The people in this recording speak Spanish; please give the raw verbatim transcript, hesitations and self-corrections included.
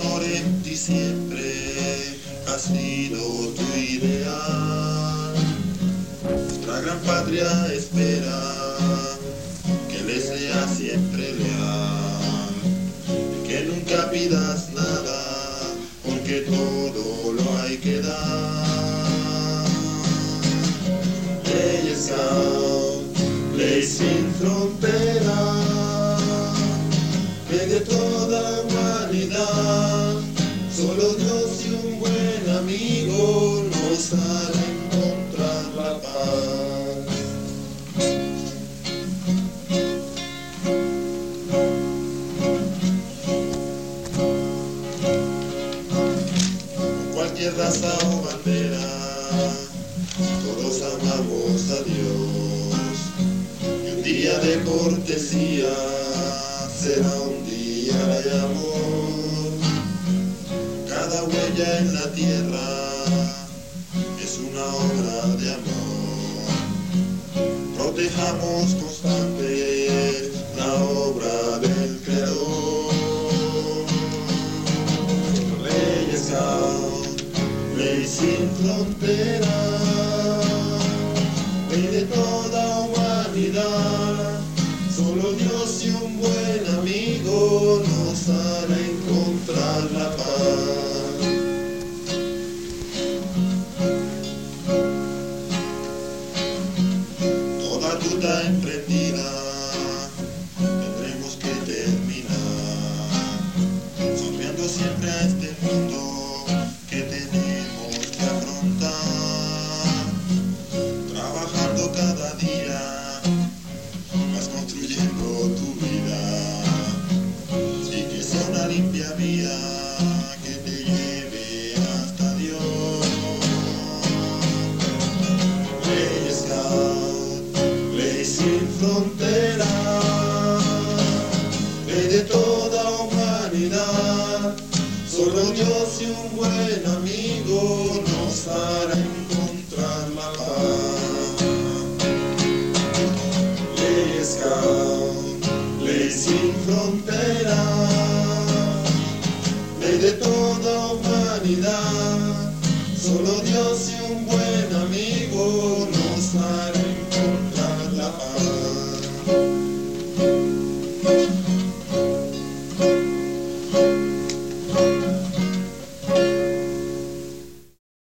honor en ti siempre ha sido tu ideal. Nuestra gran patria espera que le sea siempre leal, y que nunca pidas nada, porque todo lo hay que dar. Ley Scout, ley sin frontera, ley de toda humanidad. Solo Dios y un buen amigo nos hará encontrar la paz. Con cualquier raza o bandera, todos amamos a Dios. Y un día de cortesía será un día de amor. Cada huella en la tierra es una obra de amor. Protejamos constante la obra del Creador. Ley Scout, ley sin frontera, ley de toda humanidad. Solo Dios y un buen amigo nos hará encontrar la paz. Toda ruta emprendida tendremos que terminar, sonriendo siempre a este mundo que tenemos que afrontar, trabajando cada día, vas construyendo tu vida, y que sea una limpia vía que te lleve hasta Dios. Ley Scout, ley sin frontera, ley de toda humanidad. Solo Dios y un buen amigo nos hará encontrar la paz. Ley Scout, ley sin frontera, ley de toda humanidad. Solo Dios y un buen